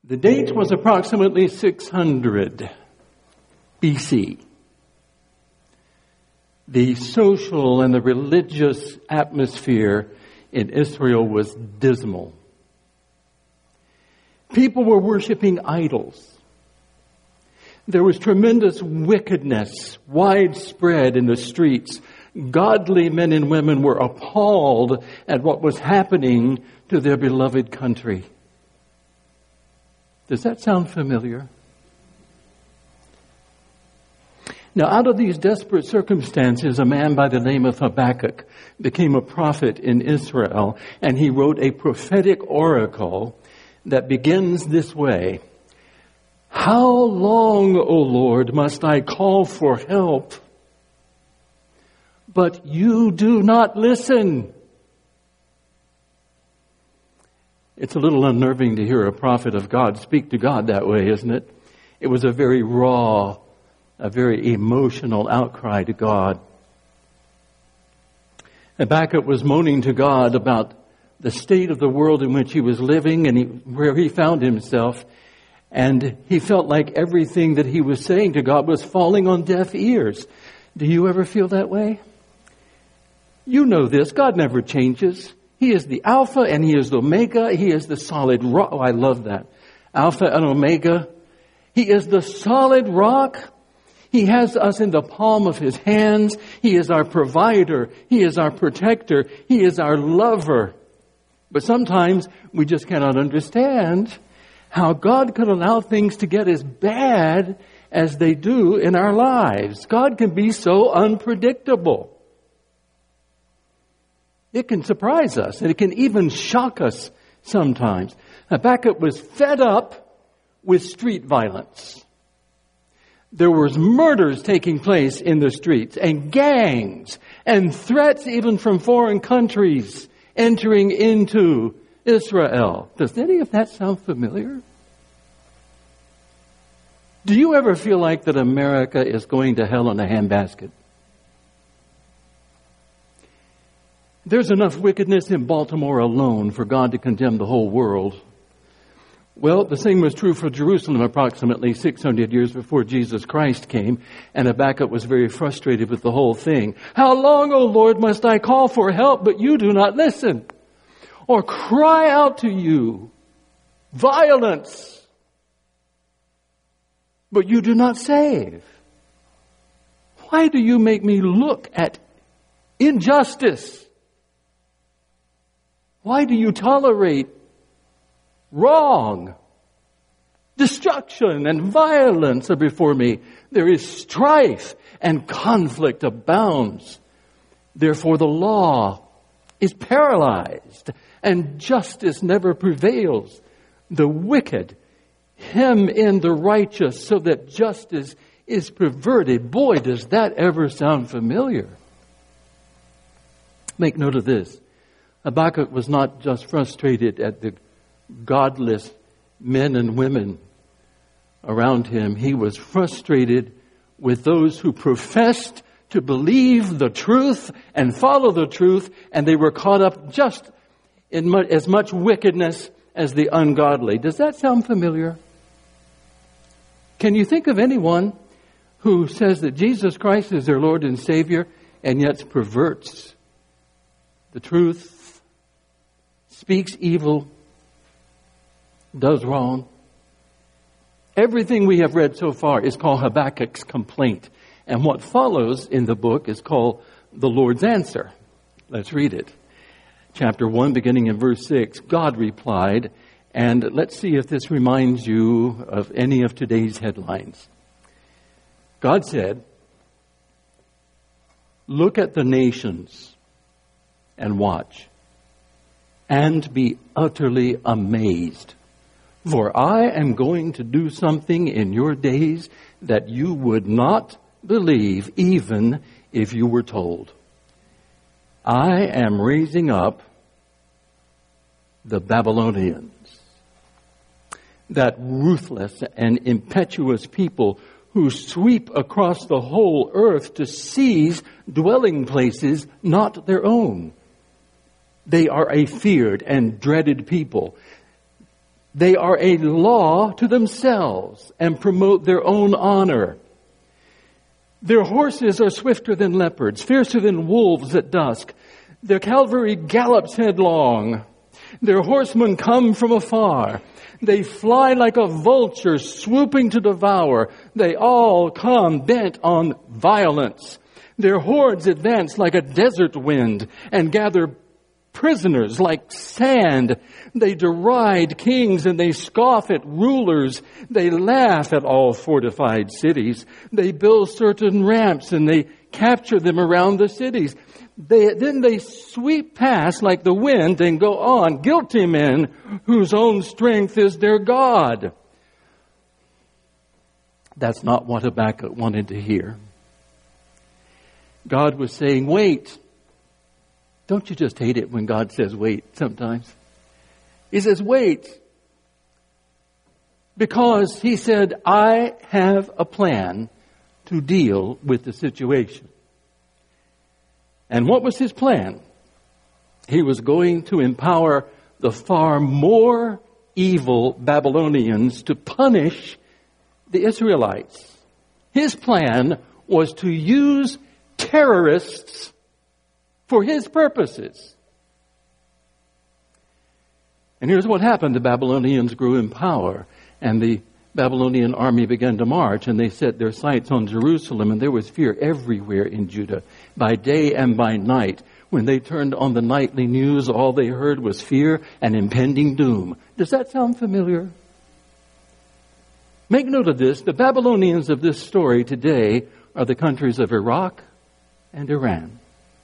The date was approximately 600 BC. The social and the religious atmosphere in Israel was dismal. People were worshiping idols. There was tremendous wickedness widespread in the streets. Godly men and women were appalled at what was happening to their beloved country. Does that sound familiar? Now, out of these desperate circumstances, a man by the name of Habakkuk became a prophet in Israel, and he wrote a prophetic oracle that begins this way. How long, O Lord, must I call for help? But you do not listen. It's a little unnerving to hear a prophet of God speak to God that way, isn't it? It was a very raw, a very emotional outcry to God. Habakkuk was moaning to God about the state of the world in which he was living and where he found himself. And he felt like everything that he was saying to God was falling on deaf ears. Do you ever feel that way? You know this. God never changes. He is the Alpha and He is the Omega. He is the solid rock. Oh, I love that. Alpha and Omega. He is the solid rock. He has us in the palm of His hands. He is our provider. He is our protector. He is our lover. But sometimes we just cannot understand how God could allow things to get as bad as they do in our lives. God can be so unpredictable. It can surprise us, and it can even shock us sometimes. Habakkuk was fed up with street violence. There was murders taking place in the streets, and gangs, and threats even from foreign countries entering into Israel. Does any of that sound familiar? Do you ever feel like that America is going to hell in a handbasket? There's enough wickedness in Baltimore alone for God to condemn the whole world. Well, the same was true for Jerusalem approximately 600 years before Jesus Christ came, and Habakkuk was very frustrated with the whole thing. How long, O Lord, must I call for help, but you do not listen? Or cry out to you, violence, but you do not save? Why do you make me look at injustice? Why do you tolerate wrong? Destruction and violence are before me. There is strife and conflict abounds. Therefore the law is paralyzed and justice never prevails. The wicked hem in the righteous so that justice is perverted. Boy, does that ever sound familiar. Make note of this. Habakkuk was not just frustrated at the godless men and women around him. He was frustrated with those who professed to believe the truth and follow the truth, and they were caught up just in as much wickedness as the ungodly. Does that sound familiar? Can you think of anyone who says that Jesus Christ is their Lord and Savior and yet perverts the truth, speaks evil, does wrong? Everything we have read so far is called Habakkuk's complaint. And what follows in the book is called the Lord's answer. Let's read it. Chapter 1, beginning in verse 6. God replied, and let's see if this reminds you of any of today's headlines. God said, look at the nations and watch, and be utterly amazed. For I am going to do something in your days that you would not believe even if you were told. I am raising up the Babylonians, that ruthless and impetuous people who sweep across the whole earth to seize dwelling places not their own. They are a feared and dreaded people. They are a law to themselves and promote their own honor. Their horses are swifter than leopards, fiercer than wolves at dusk. Their cavalry gallops headlong. Their horsemen come from afar. They fly like a vulture swooping to devour. They all come bent on violence. Their hordes advance like a desert wind and gather prisoners like sand. They deride kings and they scoff at rulers. They laugh at all fortified cities. They build certain ramps and they capture them around the cities. Then they sweep past like the wind and go on, guilty men whose own strength is their God. That's not what Habakkuk wanted to hear. God was saying, wait. Don't you just hate it when God says wait sometimes? He says, wait. Because he said, I have a plan to deal with the situation. And what was his plan? He was going to empower the far more evil Babylonians to punish the Israelites. His plan was to use terrorists for his purposes. And here's what happened. The Babylonians grew in power, and the Babylonian army began to march, and they set their sights on Jerusalem, and there was fear everywhere in Judah, by day and by night. When they turned on the nightly news, all they heard was fear and impending doom. Does that sound familiar? Make note of this. The Babylonians of this story today are the countries of Iraq and Iran.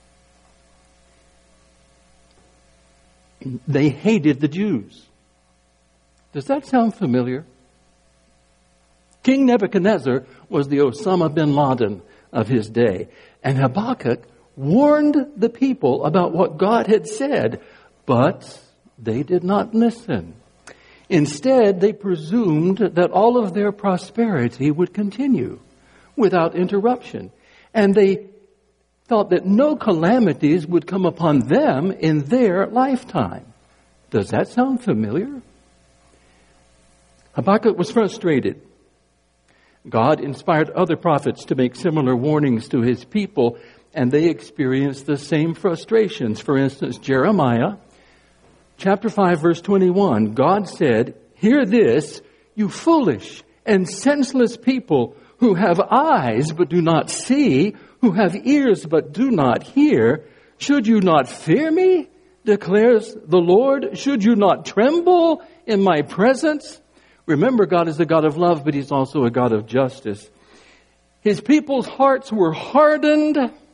They hated the Jews. Does that sound familiar? King Nebuchadnezzar was the Osama bin Laden of his day. And Habakkuk warned the people about what God had said, but they did not listen. Instead, they presumed that all of their prosperity would continue without interruption. And they thought that no calamities would come upon them in their lifetime. Does that sound familiar? Habakkuk was frustrated. God inspired other prophets to make similar warnings to his people, and they experienced the same frustrations. For instance, Jeremiah, chapter 5, verse 21, God said, "Hear this, you foolish and senseless people who have eyes but do not see, who have ears but do not hear. Should you not fear me, declares the Lord? Should you not tremble in my presence?" Remember, God is a God of love, but he's also a God of justice. His people's hearts were hardened,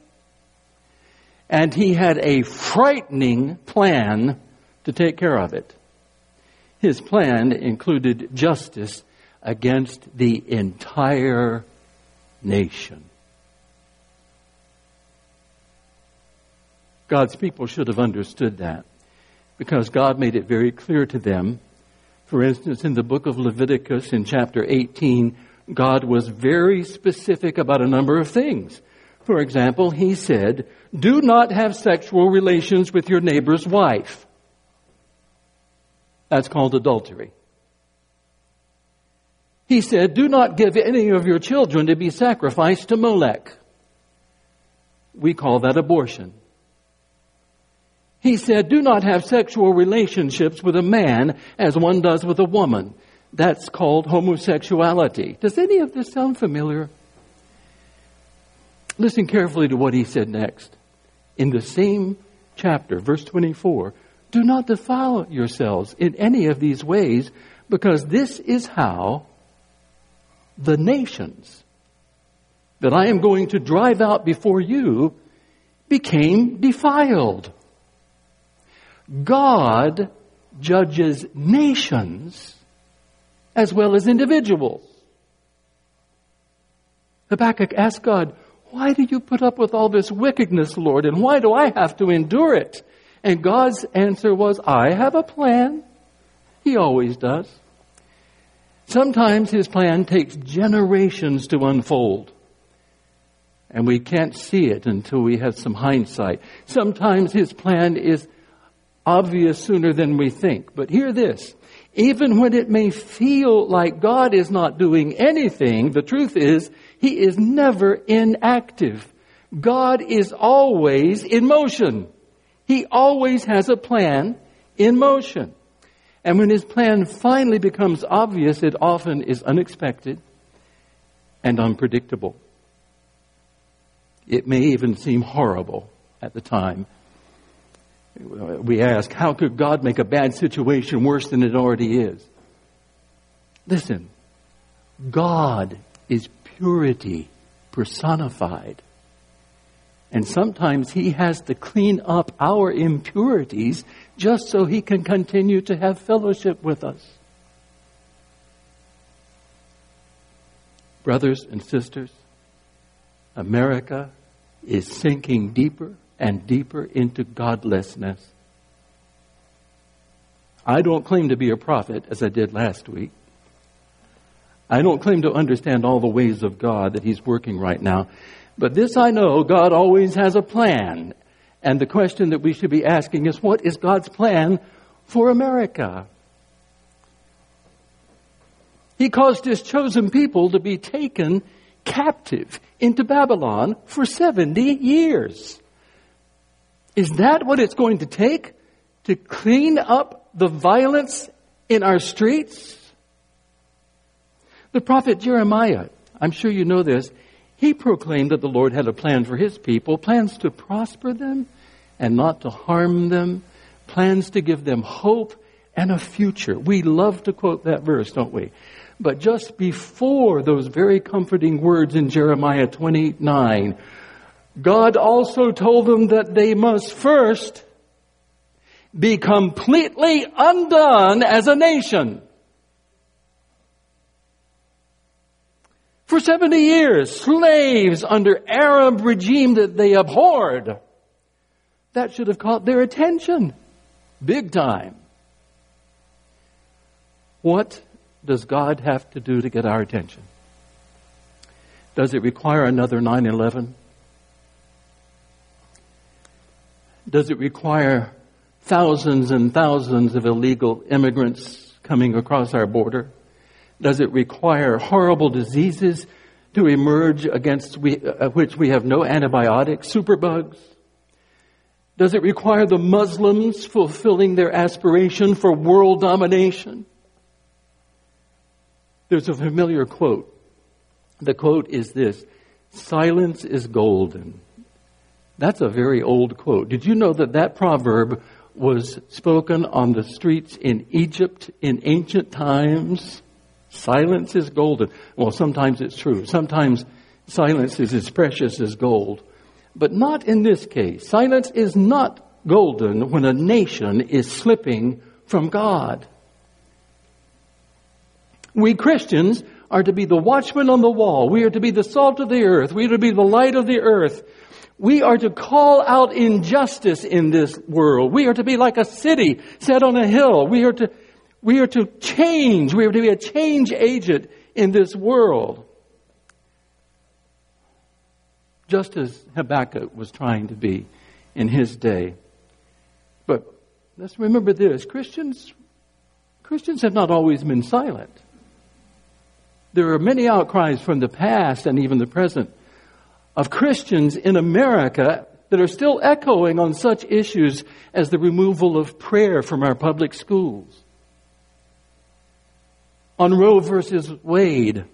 and he had a frightening plan to take care of it. His plan included justice against the entire nation. God's people should have understood that, because God made it very clear to them. For instance, in the book of Leviticus in chapter 18, God was very specific about a number of things. For example, he said, "Do not have sexual relations with your neighbor's wife." That's called adultery. He said, "Do not give any of your children to be sacrificed to Molech." We call that abortion. He said, "Do not have sexual relationships with a man as one does with a woman." That's called homosexuality. Does any of this sound familiar? Listen carefully to what he said next. In the same chapter, verse 24, "Do not defile yourselves in any of these ways, because this is how the nations that I am going to drive out before you became defiled." God judges nations as well as individuals. Habakkuk asked God, "Why do you put up with all this wickedness, Lord? And why do I have to endure it?" And God's answer was, "I have a plan." He always does. Sometimes his plan takes generations to unfold, and we can't see it until we have some hindsight. Sometimes his plan is obvious sooner than we think. But hear this. Even when it may feel like God is not doing anything, the truth is, He is never inactive. God is always in motion. He always has a plan in motion. And when His plan finally becomes obvious, it often is unexpected and unpredictable. It may even seem horrible at the time. We ask, how could God make a bad situation worse than it already is? Listen, God is purity personified. And sometimes He has to clean up our impurities just so He can continue to have fellowship with us. Brothers and sisters, America is sinking deeper and deeper into godlessness. I don't claim to be a prophet, as I did last week. I don't claim to understand all the ways of God that He's working right now. But this I know, God always has a plan. And the question that we should be asking is, what is God's plan for America? He caused His chosen people to be taken captive into Babylon for 70 years. Is that what it's going to take to clean up the violence in our streets? The prophet Jeremiah, I'm sure you know this, he proclaimed that the Lord had a plan for His people, plans to prosper them and not to harm them, plans to give them hope and a future. We love to quote that verse, don't we? But just before those very comforting words in Jeremiah 29, God also told them that they must first be completely undone as a nation. For 70 years, slaves under Arab regime that they abhorred. That should have caught their attention. Big time. What does God have to do to get our attention? Does it require another 9/11? Does it require thousands and thousands of illegal immigrants coming across our border? Does it require horrible diseases to emerge against which we have no antibiotics, superbugs? Does it require the Muslims fulfilling their aspiration for world domination? There's a familiar quote. The quote is this: silence is golden. That's a very old quote. Did you know that that proverb was spoken on the streets in Egypt in ancient times? Silence is golden. Well, sometimes it's true. Sometimes silence is as precious as gold. But not in this case. Silence is not golden when a nation is slipping from God. We Christians are to be the watchmen on the wall. We are to be the salt of the earth. We are to be the light of the earth. We are to call out injustice in this world. We are to be like a city set on a hill. We are to change. We are to be a change agent in this world. Just as Habakkuk was trying to be in his day. But let's remember this. Christians have not always been silent. There are many outcries from the past and even the present of Christians in America that are still echoing on such issues as the removal of prayer from our public schools, on Roe versus Wade,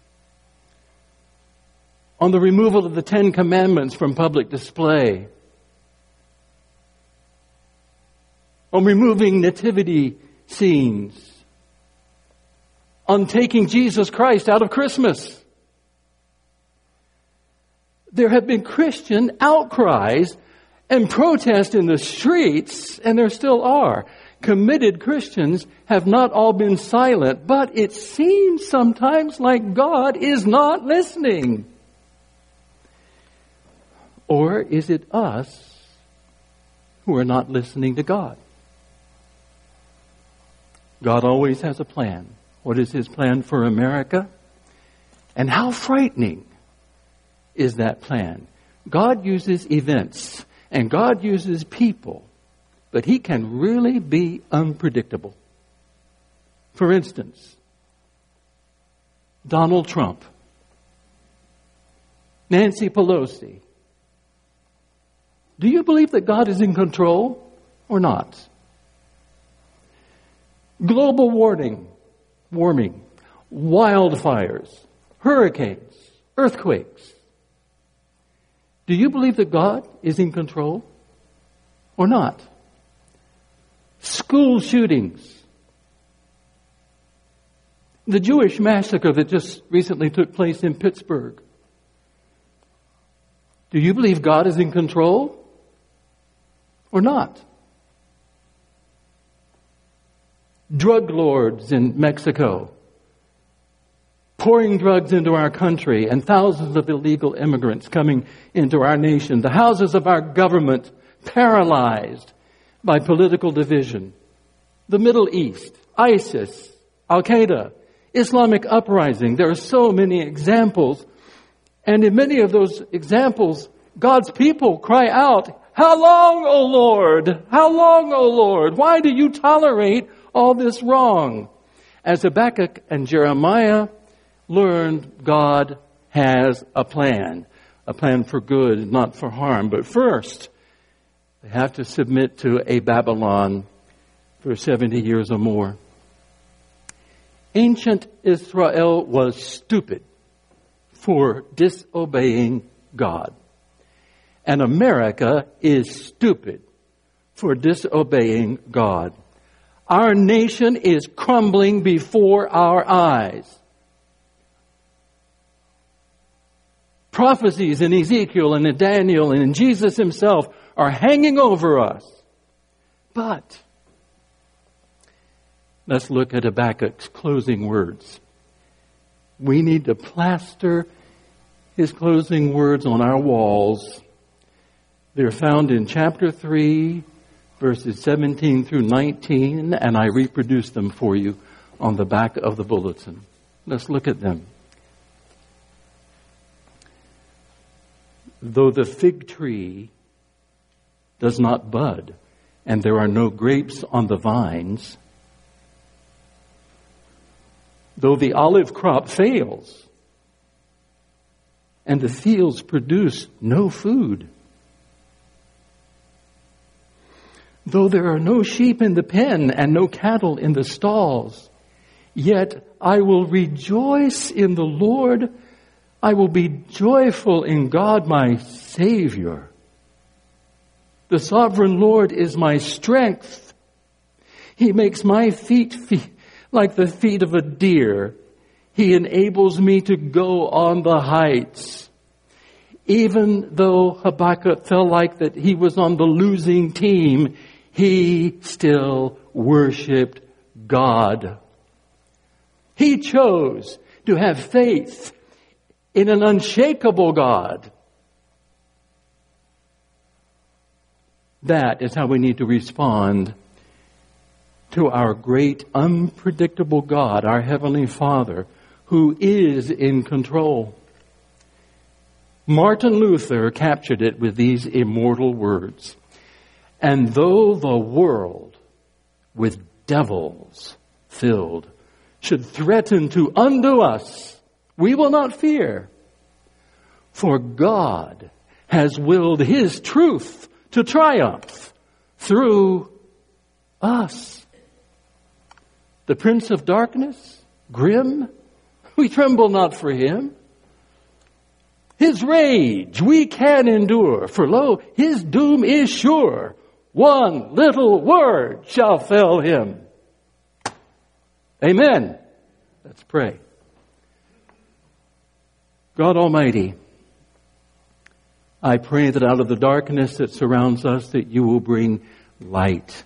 on the removal of the 10 Commandments from public display, on removing nativity scenes, on taking Jesus Christ out of Christmas. There have been Christian outcries and protests in the streets, and there still are. Committed Christians have not all been silent, but it seems sometimes like God is not listening. Or is it us who are not listening to God? God always has a plan. What is His plan for America? And how frightening is that plan? God uses events and God uses people, but He can really be unpredictable. For instance, Donald Trump, Nancy Pelosi. Do you believe that God is in control or not? Global warming, wildfires, hurricanes, earthquakes. Do you believe that God is in control or not? School shootings. The Jewish massacre that just recently took place in Pittsburgh. Do you believe God is in control or not? Drug lords in Mexico pouring drugs into our country and thousands of illegal immigrants coming into our nation. The houses of our government paralyzed by political division. The Middle East, ISIS, Al-Qaeda, Islamic uprising. There are so many examples. And in many of those examples, God's people cry out, "How long, O Lord? How long, O Lord? Why do you tolerate all this wrong?" As Habakkuk and Jeremiah learned, God has a plan for good, not for harm. But first, they have to submit to a Babylon for 70 years or more. Ancient Israel was stupid for disobeying God. And America is stupid for disobeying God. Our nation is crumbling before our eyes. Prophecies in Ezekiel and in Daniel and in Jesus himself are hanging over us. But let's look at Habakkuk's closing words. We need to plaster his closing words on our walls. They're found in chapter 3, verses 17 through 19, and I reproduce them for you on the back of the bulletin. Let's look at them. Though the fig tree does not bud, and there are no grapes on the vines, though the olive crop fails, and the fields produce no food, though there are no sheep in the pen and no cattle in the stalls, yet I will rejoice in the Lord. I will be joyful in God my Savior. The sovereign Lord is my strength. He makes my feet like the feet of a deer. He enables me to go on the heights. Even though Habakkuk felt like that he was on the losing team, he still worshiped God. He chose to have faith in an unshakable God. That is how we need to respond to our great unpredictable God, our Heavenly Father, who is in control. Martin Luther captured it with these immortal words. And though the world with devils filled should threaten to undo us, we will not fear. For God has willed His truth to triumph through us. The Prince of Darkness, grim, we tremble not for him. His rage we can endure, for lo, his doom is sure. One little word shall fell him. Amen. Let's pray. God Almighty, I pray that out of the darkness that surrounds us, that you will bring light.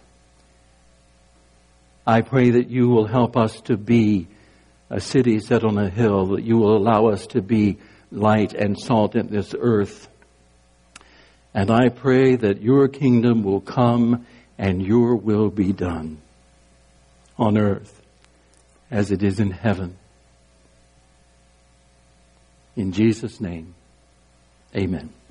I pray that you will help us to be a city set on a hill, that you will allow us to be light and salt in this earth. And I pray that your kingdom will come and your will be done on earth as it is in heaven. In Jesus' name, amen.